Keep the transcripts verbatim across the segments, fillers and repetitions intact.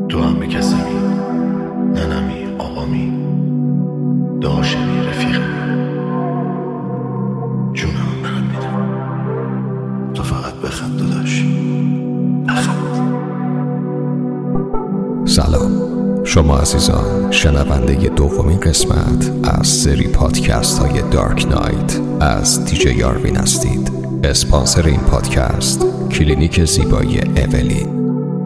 تو هم به کسمی ننمی آقامی داشمی رفیقمی جونم برات میدم تو فقط بخند داداش بخند. سلام، شما عزیزان شنونده دومین قسمت از سری پادکست های دارک نایت از دیجی آروین هستید. اسپانسر این پادکست کلینیک زیبایی اولین.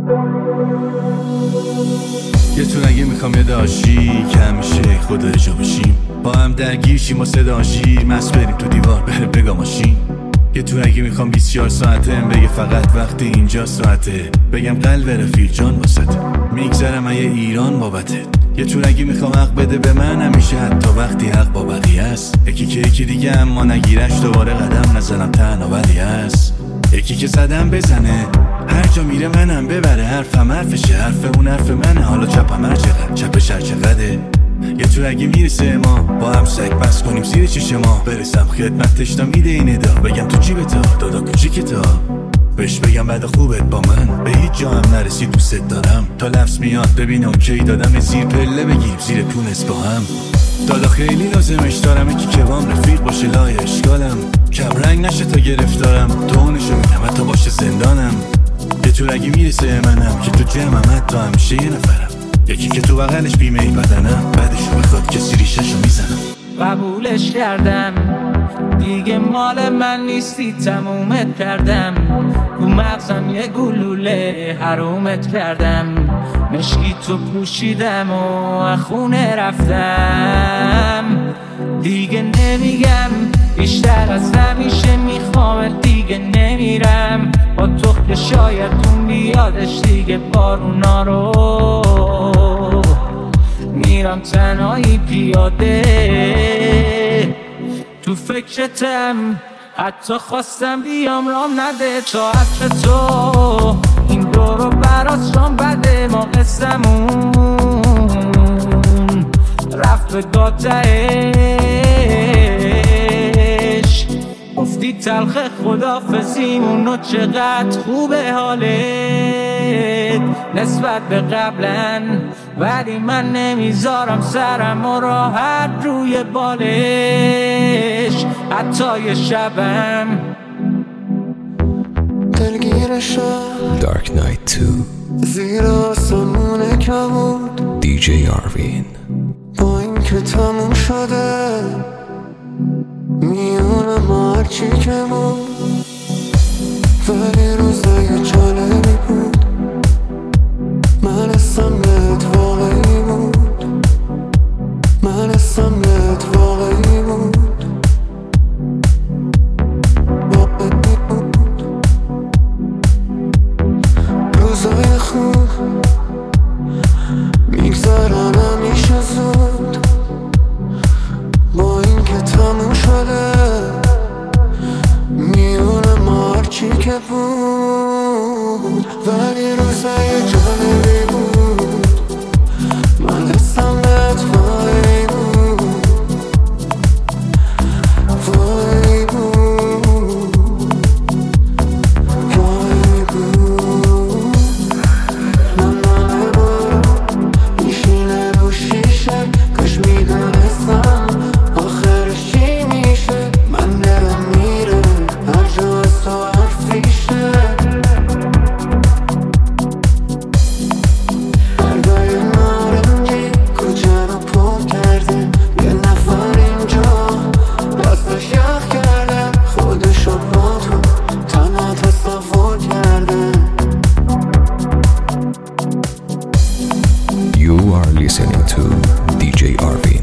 یه تو نگه میخوام یه داشی که همیشه خدا جا بشیم، با هم درگیر شیم و صدا شیر مست بریم تو دیوار بره بگا ماشین. یه تو نگه میخوام بیست و چهار ساعته بگه فقط وقتی اینجا ساعته، بگم قلب رفیق جان واسطه میگذرم یه ایران بابته. یه تو نگه میخوام حق بده به من همیشه حتی وقتی حق با بقیه است، یکی که یکی دیگه اما نگیرش دوباره قدم نزنم تنها ولی هست، یکی که صدم بزنه هر جا میره منم ببره، حرفم حرفشه حرف اون حرف منه، حالا چپم هر چقدر چپش هر چقدره. یه تو اگه میرسه ما با هم سگ بس کنیم زیر چش ما، برسم خدمتش تا میده این ادا، بگم تو جیبتا دادا کوچیکتا، بهش بگم بعد خوبت با من به هیچ جا هم نرسی دوست دارم، تا لفظ میاد ببین اوکی دادم زیر پله بگیم زیر تونس با هم. دادا خیلی لازمش دارم یکی که بام رفیق باشه لای اشکالم، کم رنگ نشه تا گرفتارم تونشو میدم حتی باشه زندانم. یه تو اگه میرسه منم که تو جمعم حتی همیشه یه نفرم، یکی که تو بغلش بیمه ای بدنم بعدشو بخواد کسی ریششو میزنم. قبولش کردم دیگه مال من نیستی تمومت کردم، رو مغزم یه گلوله حرومت کردم، مشکی تو پوشیدم و خونه رفتم، دیگه نمیگم بیشتر از همیشه میخوام دیگه نمیرم، با تو که شاید اون بیادش دیگه بارونا رو میرم تنهایی پیاده تو فکرتم، حتی خواستم بیام رام نده تا عطر تو این دو رو برات شام بده، ما قصمون رفت به گاتهش گفتی تلخ خدافزیمون و چقدر خوبه حالت نسبت به قبلن، ولی من نمیذارم سرم و راحت روی بالش حتی یه شبم دلگیر شد دارک نایت دو زیر آسمون کمود دیجی آروین. با این که تموم شده میونم هرچی که بود، ولی روزای جالبی بود، من اسمت واقعی بود، من اسمت واقعی بود، واقعی بود. روزای خوب میگذرن همیشه زود، با این که تموم شده میونم هرچی که بود، ولی روزای جالبی بود، من اسمت واقعی بود، واقعی بود، واقعی بود. من من بارم میشینه رو شیشه، کاش میدونستم آخرش چی میشه، من دلم میره هر جا از تو حرفیشه، برگای نارنجی کجا رو پر کرده، یه نفر اینجا دستش یخ کرده، خودشو با تو تنها تصور کرده. You are listening to دیجی آروین.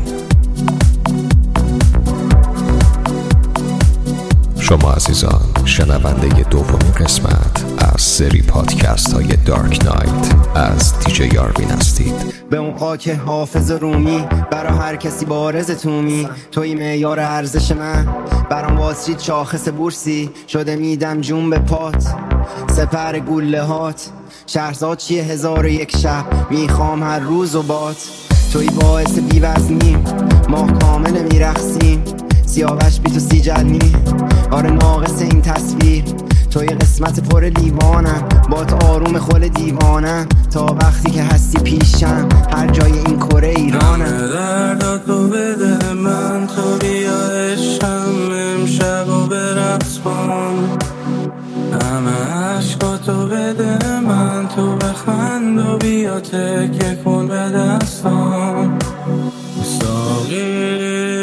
شما عزیزان شنونده دومین قسمت از سری پادکست های دارک نایت از دیجی آروین هستید. به اون خاک حافظ رومی برا هر کسی بارز تومی، توی معیار ارزش من برام واسید شاخص بورسی شده، میدم جون به پات سپر گله هات، شهرزاد چیه هزار و یک شب میخوام هر روز و بات، توی باعث بیوزنیم ما کامل میرخسیم، سیاوش بی تو سی جلنی آره ناقص این تصویر، توی قسمت پر لیوانم، با تو آروم خل دیوانم، تا وقتی که هستی پیشم هر جای این کره ایرانم. همه دردات تو بده من، تو بیا عشقم امشب و به رقص بام. همه عشقاتو بده من، تو بخند و بیا تکه کن به دستام. ساقی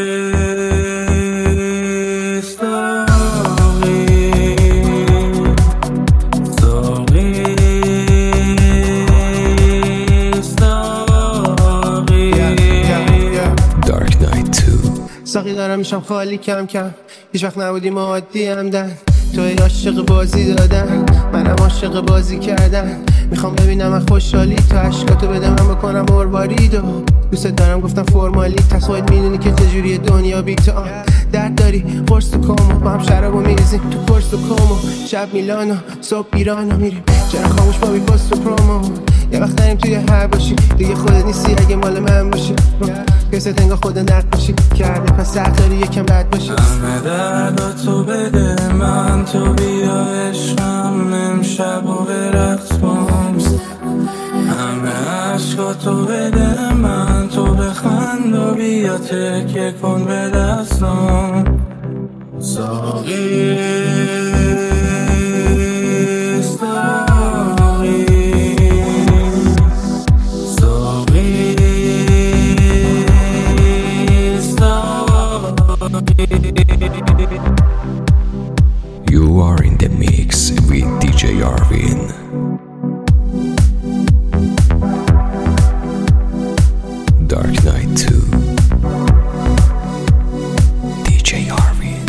ساقی دارم میشم خالی کم کم، هیچ وقت نبودیم عادی همدن. توی عاشق بازی دادن، منم عاشق بازی کردن. میخوام ببینم من خوشحالی، تو عشقاتو بدم من بکنم مروارید. و دوست دارم گفتم فرمالی، پس خودت میدونی که چجوری دنیا بی تو. درد داری قرص تو کامو، با هم شرابو میریزیم تو پرس و کامو. شب میلانو صبح ایرانو میریم، چرا خاموش با بی پست و پرومو. یه وقت داریم توی هر باشی، دیگه خودت نیستی اگه مال من باشی. کسی انگار خود نقاشی کرده، پس حق داری یکم بد باشی. همه درداتو بده من، تو بیا عشقم امشب و به رقص بام. همه عشقاتو بده من، تو بخند و بیا تکیه کن به دستام. ساقی You are in the mix with دی جی Arvin. Dark Knight two. دی جی Arvin.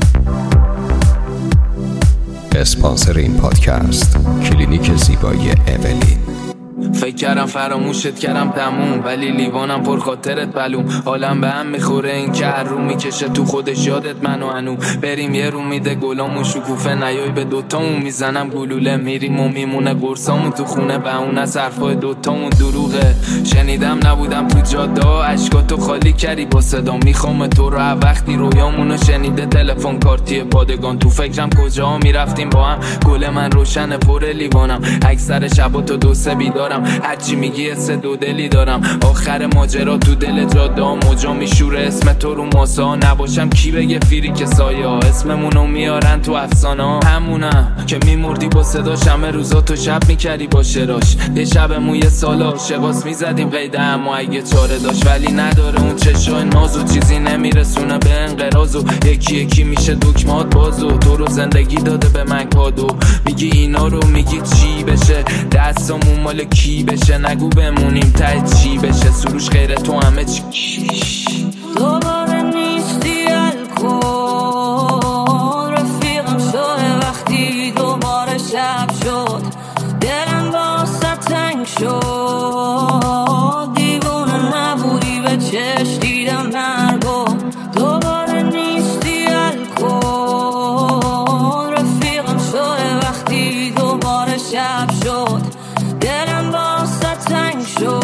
اسپانسر این پادکست کلینیک زیبایی اولین. فکر کردم فراموشت کردم تموم، ولی لیوانم پر خاطرت بلوم. حالم به هم میخوره این که هر رو میکشه تو خودش یادت منو انو. بریم یه رو میده گلامون شکوفه، نیای به دوتامون میزنم گلوله. میریم و میمونه قرصامون تو خونه، به اون از حرفای دوتامون دروغه. شنیدم نبودم تو جاده ها، عشقاتو خالی کردی با صدا. میخوام تو رو وقتی رویامونو شنیده تلفن کارتی پادگان. تو فکرم کجا میرفتیم با هم، گل من روشن پر لیوانم. اکثر شبا تو دو سه بیدارم، هرچی میگی سه دو دلی دارم. آخر ماجرا تو دل جاده ها موجا میشوره، اسم تو رو ماسه ها. نباشم کی بگه فیری که سایه ها، اسممونو میارن تو افسانه ها. همونم که میمردی با صداش، همه روزا تو شب میکردی با شراش. یه شب موی سال عاشقاس میزدیم قیده، اما اگه چاره داشت. ولی نداره اون چشای نازو، چیزی نمیرسونه به انقراضو. یکی یکی میشه دکمات بازو، تو رو زندگی داده به من کادو. میگی اینا رو میگی چی بشه، دستامون مال کی بشه. نگو بمونیم ته چی بشه، سروش غیر تو همه چی. دوباره نیستی الکل، رفیقم شده وقتی دوباره شب شد. دلم واسه تنگ شد، دیوونه نبودی به چشم دیدم مرگو. دوباره نیستی الکل، رفیقم شده وقتی دوباره شب شد. دلم واسه تنگ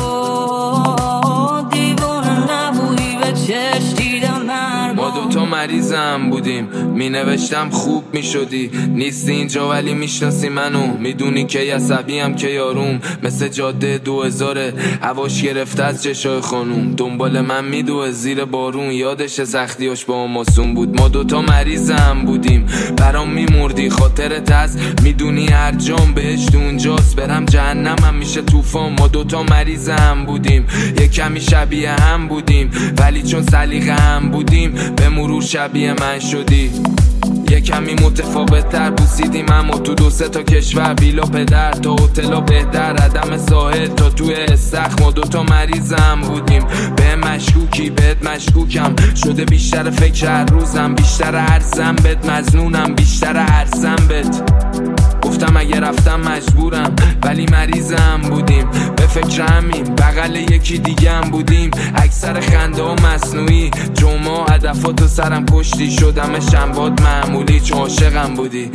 شد، دیوونه نبودی به چشم دیدم مرگو. ما دوتا مریضم بودیم، می نوشتم خوب می شدی. نیستی اینجا ولی میشناسی منو، میدونی که عصبیم که یاروم. مثل جاده دو هزاره، هواش گرفته از چشای خانوم. دنبال من میدوه زیر بارون، یادش سختیاش با ماسون بود. ما دوتا مریضم بودیم، برام میمردی خاطرت از. میدونی هر جام بهشت اونجاست، برم جهنمم میشه طوفان. ما دوتا مریضم بودیم، یه کمی شبیه هم بودیم، ولی چون سلیقه هم بودیم به مرور شبیه من شدی. یه کمی متفاوت تر بوسیدیم، اما تو دو سه تا کشور. بیلا پدر تا هتلا بهتر، عدم ساحل تا توی استخ. ما دوتا مریضم بودیم، به مشکوکی بهت مشکوکم. شده بیشتر فکر هر روزم، بیشتر عرضم بهت مزنونم، بیشتر عرضم بهت. گفتم اگه رفتم مجبورم، ولی مریضم بودیم. به فکر همین بغل یکی دیگه هم بودیم. اکثر خنده ها مصنوعی، جمعه هدفات و سرم کشتی. شدم شنباد معمولی چون عاشقم بودی.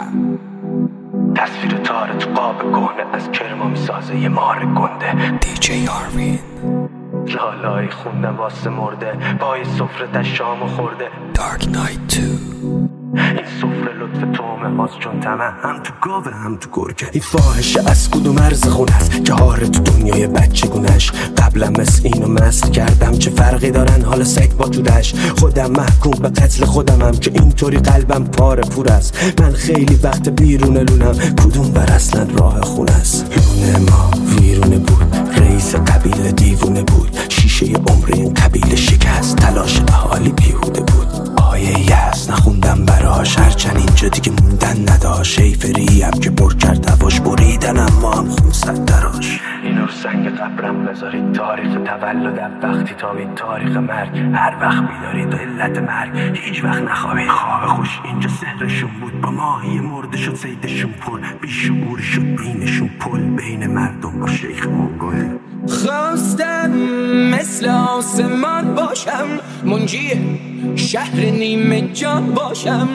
تصویر تاره تو قاب گونه، از کرما میسازه یه مار گنده. دی جی Arvin. لالایی خوندم واسه مرده، پای سفرتش شامو خورده. Dark Knight two. این سفره لطف تومه باز چون تمه هم تو گاوه هم تو گرگه. این فاحشه از کدوم مرز خون است که هاره تو دنیای بچه گونش. قبلا مثل اینو مست کردم چه فرقی دارن حالا سگ با تودش. خودم محکوم به قتل خودمم که اینطوری قلبم پاره پور است. من خیلی وقت بیرون لونم کدوم بر اصلا راه خون است. لونه ما ویرونه بود، رئیس قبیله دیوونه بود، شیشه عمر این قبیله شکست، تلاش اهالی بیهوده بود. آیه یأس نخوندم براش هرچند اینجا دیگه موندن نداشت. شیفریم که پر کرد هواش بریدن اما هم خون صد دراش. اینو رو سنگ قبرم بذارید، تاریخ تولدم وقتی تابید، تاریخ مرگ هر وقت بیدارید و علت مرگ هیچ وقت نخوابید. خواب خوش اینجا سحرشون بود، با ماهی مرده شد سیدشون پر، بیشعور شد بینشون پل بین مردم با شیخ منگل. خواستم مثل آسمان باشم، منجی شهر نیمه جان باشم،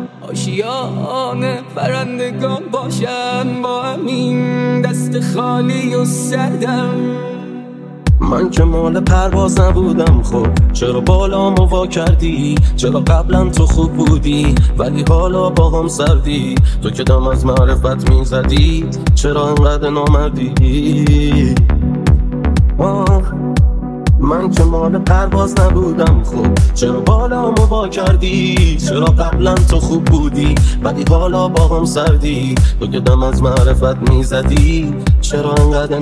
آشیان پرندگان باشم، با همین دست خالی و سردم. من که مال پرواز نبودم، خب چرا بالامو وا کردی؟ چرا قبلا تو خوب بودی ولی حالا با هم سردی؟ تو که دم از معرفت میزدی چرا انقدر نامردی؟ آه من که مال پرواز نبودم، خب چرا بالامو وا کردی؟ چرا قبلا تو خوب بودی ولی حالا با هم سردی؟ تو که دم از معرفت میزدی چرا انقدر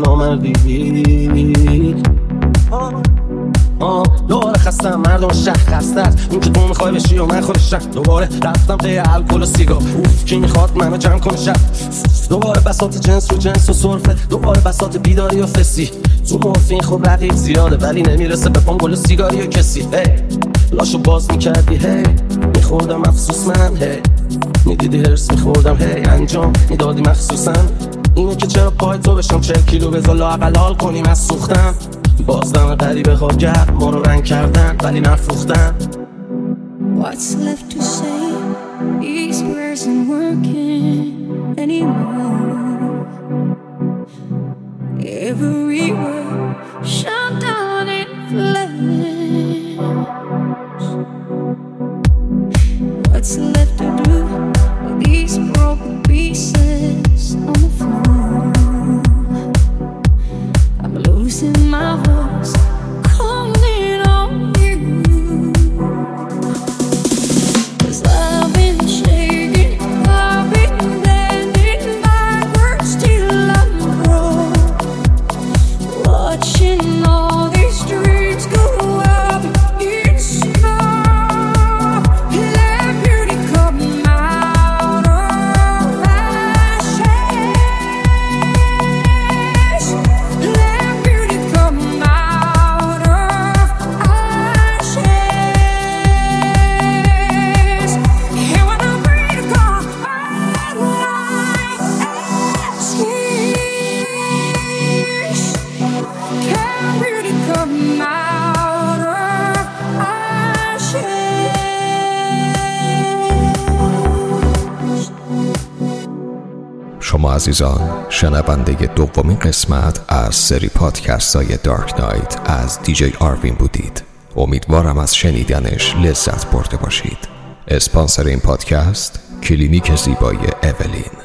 نامردی؟ آه آه دوباره خستم، مردم شهر خسته است، این که تو میخوای بشی و من خودشم. دوباره رفتم پی الکل و سیگار، اوف کی میخواد منو جمع کن شب. دوباره بساط جنس و جنس و سرفه، دوباره بساط بیداری و فسی. تو مورفین خب رقیب زیاده ولی نمیرسه به پام گل و سیگاری و کسی. هی لاشو باز میکردی، هی میخوردم افسوس من، هی میدیدی هرس میخوردم، هی انجام میدادی مخصوصا. اینه که چرا پای تو بشم چهل کیلو بذار لااقل حال کنیم از سوختم. بازدم غریبه ها گرد ما رو رنگ کردن ولی نفروختن. What's left to say? These words aren't working anymore. Every word shut down in flames. What's left to do with these broken pieces on the floor? I'm losing my voice, calling on you. 'Cause I've been shaking, I've been blending backwards till I'm broke, watching all these dreams go up in smoke. Let beauty come out of ashes. Let beauty come out of ashes. And when I breathe, God, my life ashes. Can beauty come out of ashes? شما عزیزان شنونده دومین قسمت از سری پادکست های دارک نایت از دیجی آروین بودید. امیدوارم از شنیدنش لذت برده باشید. اسپانسر این پادکست کلینیک زیبایی اولین.